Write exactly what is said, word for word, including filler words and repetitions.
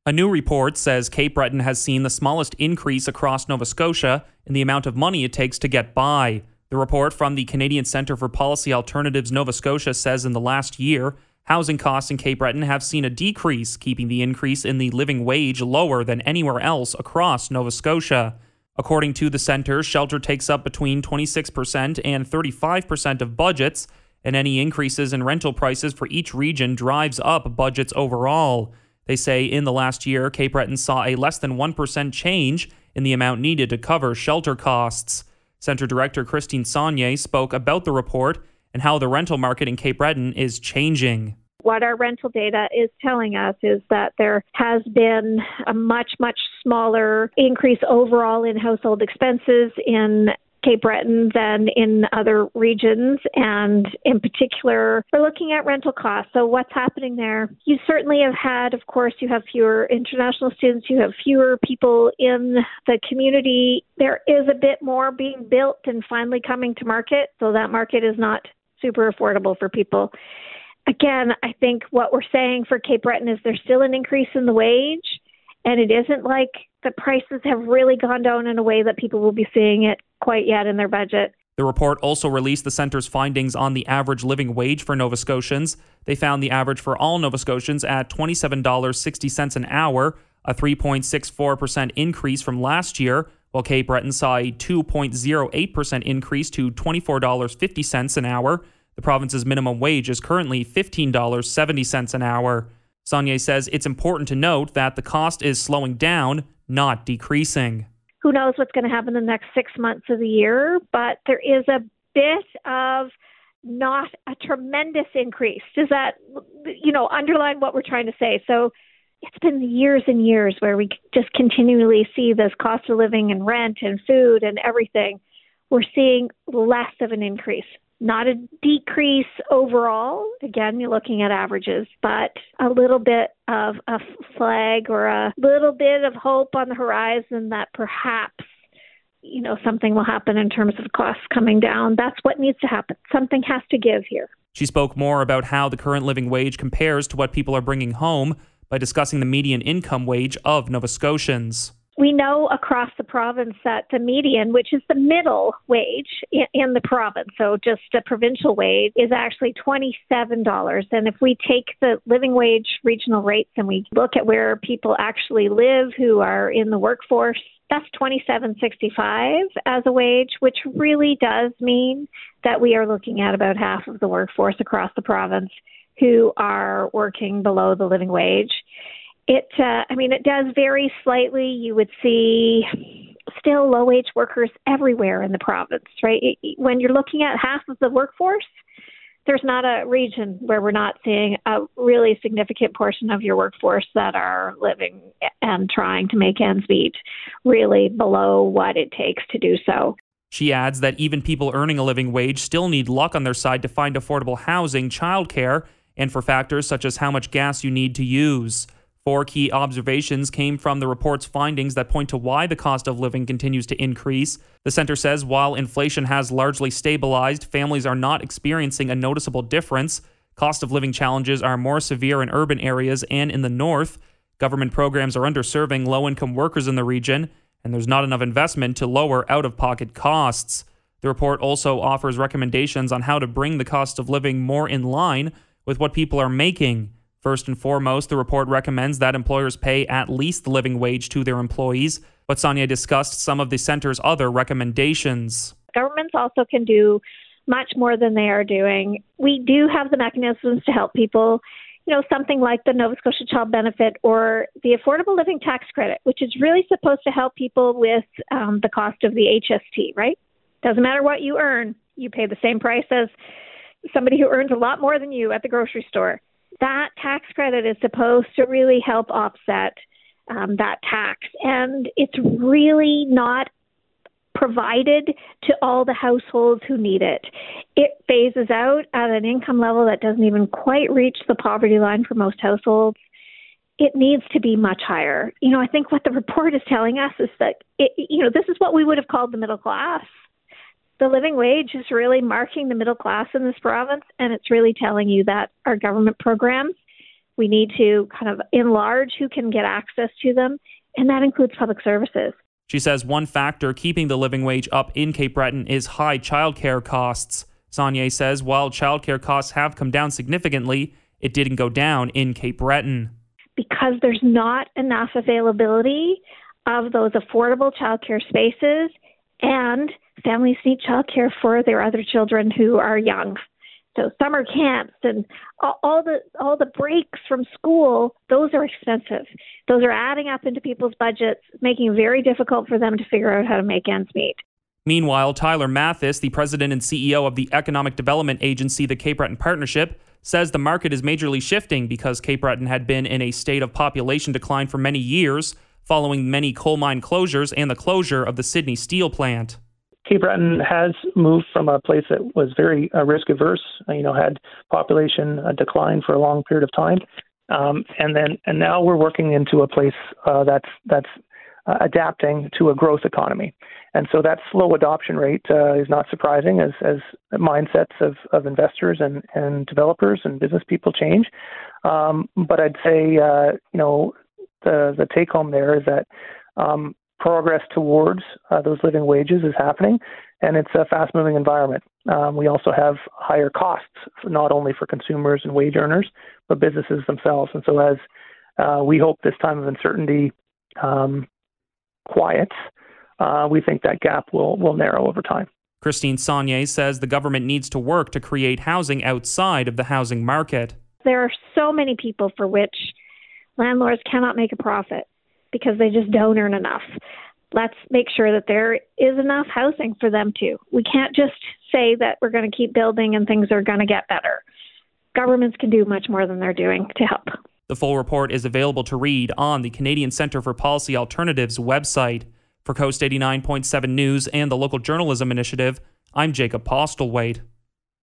A new report says Cape Breton has seen the smallest increase across Nova Scotia in the amount of money it takes to get by. The report from the Canadian Centre for Policy Alternatives Nova Scotia says in the last year, housing costs in Cape Breton have seen a decrease, keeping the increase in the living wage lower than anywhere else across Nova Scotia. According to the centre, shelter takes up between twenty-six percent and thirty-five percent of budgets, and any increases in rental prices for each region drives up budgets overall. They say in the last year, Cape Breton saw a less than one percent change in the amount needed to cover shelter costs. Centre Director Christine Saunier spoke about the report and how the rental market in Cape Breton is changing. What our rental data is telling us is that there has been a much, much smaller increase overall in household expenses in Cape Breton than in other regions, and in particular, we're looking at rental costs. So what's happening there? You certainly have had, of course, you have fewer international students, you have fewer people in the community. There is a bit more being built and finally coming to market, so that market is not super affordable for people. Again, I think what we're saying for Cape Breton is there's still an increase in the wage, and it isn't like the prices have really gone down in a way that people will be seeing it quite yet in their budget. The report also released the centre's findings on the average living wage for Nova Scotians. They found the average for all Nova Scotians at twenty-seven dollars and sixty cents an hour, a three point six four percent increase from last year, while Cape Breton saw a two point zero eight percent increase to twenty-four dollars and fifty cents an hour. The province's minimum wage is currently fifteen dollars and seventy cents an hour. Saunier says it's important to note that the cost is slowing down, not decreasing. Who knows what's going to happen in the next six months of the year, but there is a bit of not a tremendous increase. Does that, you know, underline what we're trying to say? So it's been years and years where we just continually see this cost of living and rent and food and everything. We're seeing less of an increase. Not a decrease overall. Again, you're looking at averages, but a little bit of a flag or a little bit of hope on the horizon that perhaps, you know, something will happen in terms of costs coming down. That's what needs to happen. Something has to give here. She spoke more about how the current living wage compares to what people are bringing home by discussing the median income wage of Nova Scotians. We know across the province that the median, which is the middle wage in the province, so just a provincial wage, is actually twenty-seven dollars. And if we take the living wage regional rates and we look at where people actually live who are in the workforce, that's twenty-seven dollars and sixty-five cents as a wage, which really does mean that we are looking at about half of the workforce across the province who are working below the living wage. It, uh, I mean, it does vary slightly. You would see still low-wage workers everywhere in the province, right? When you're looking at half of the workforce, there's not a region where we're not seeing a really significant portion of your workforce that are living and trying to make ends meet really below what it takes to do so. She adds that even people earning a living wage still need luck on their side to find affordable housing, childcare, and for factors such as how much gas you need to use. Four key observations came from the report's findings that point to why the cost of living continues to increase. The centre says while inflation has largely stabilized, families are not experiencing a noticeable difference. Cost of living challenges are more severe in urban areas and in the north. Government programs are underserving low-income workers in the region, and there's not enough investment to lower out-of-pocket costs. The report also offers recommendations on how to bring the cost of living more in line with what people are making. First and foremost, the report recommends that employers pay at least the living wage to their employees, but Saunier discussed some of the centre's other recommendations. Governments also can do much more than they are doing. We do have the mechanisms to help people, you know, something like the Nova Scotia Child Benefit or the Affordable Living Tax Credit, which is really supposed to help people with um, the cost of the H S T, right? Doesn't matter what you earn, you pay the same price as somebody who earns a lot more than you at the grocery store. That tax credit is supposed to really help offset um, that tax. And it's really not provided to all the households who need it. It phases out at an income level that doesn't even quite reach the poverty line for most households. It needs to be much higher. You know, I think what the report is telling us is that, it, you know, this is what we would have called the middle class. The living wage is really marking the middle class in this province, and it's really telling you that our government programs We need to kind of enlarge who can get access to them, and that includes public services. She says one factor keeping the living wage up in Cape Breton is high childcare costs. Saulnier says while childcare costs have come down significantly, it didn't go down in Cape Breton. Because there's not enough availability of those affordable childcare spaces, and families need childcare for their other children who are young. So summer camps and all the all the breaks from school, those are expensive. Those are adding up into people's budgets, making it very difficult for them to figure out how to make ends meet. Meanwhile, Tyler Mathis, the president and C E O of the economic development agency, the Cape Breton Partnership, says the market is majorly shifting because Cape Breton had been in a state of population decline for many years, following many coal mine closures and the closure of the Sydney steel plant. Cape Breton has moved from a place that was very uh, risk averse, uh, you know, had population uh, decline for a long period of time, um, and then and now we're working into a place uh, that's that's uh, adapting to a growth economy, and so that slow adoption rate uh, is not surprising as as mindsets of, of investors and, and developers and business people change. Um, but I'd say uh, you know the the take home there is that. Um, Progress towards uh, those living wages is happening, and it's a fast-moving environment. Um, we also have higher costs, not only for consumers and wage earners, but businesses themselves. And so as uh, we hope this time of uncertainty um, quiets, uh, we think that gap will, will narrow over time. Christine Saulnier says the government needs to work to create housing outside of the housing market. There are so many people for which landlords cannot make a profit because they just don't earn enough. Let's make sure that there is enough housing for them too. We can't just say that we're going to keep building and things are going to get better. Governments can do much more than they're doing to help. The full report is available to read on the Canadian Centre for Policy Alternatives website. For Coast eighty-nine point seven News and the Local Journalism Initiative, I'm Jacob Postlethwaite.